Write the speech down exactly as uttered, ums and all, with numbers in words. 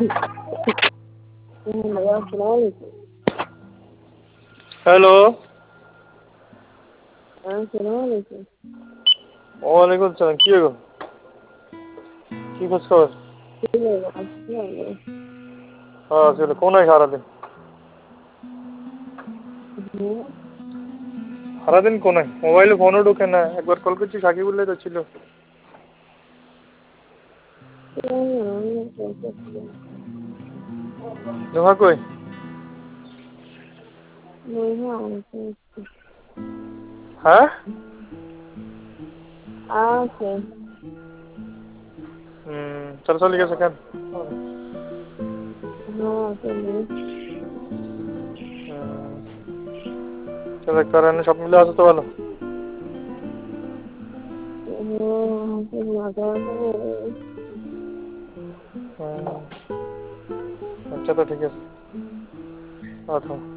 Hello. अस्सलामुअलैकुम। ওয়ালাইকুম আসসালাম। কি গো, কি খোঁজ খবর? হ্যাঁ ছিল কোনায় সারাদিন? সারাদিন কোনায়, মোবাইলে ফোনও ঢোকে না। একবার কল করছি সাকিবুল্লাহ তো ছিল। জমা কই? হ্যাঁ আছে। হুম, চল চলে গেছে কেন? চল কারণে সব মিলে আছে তো ভালো। আচ্ছা তো ঠিক আছে। আচ্ছা।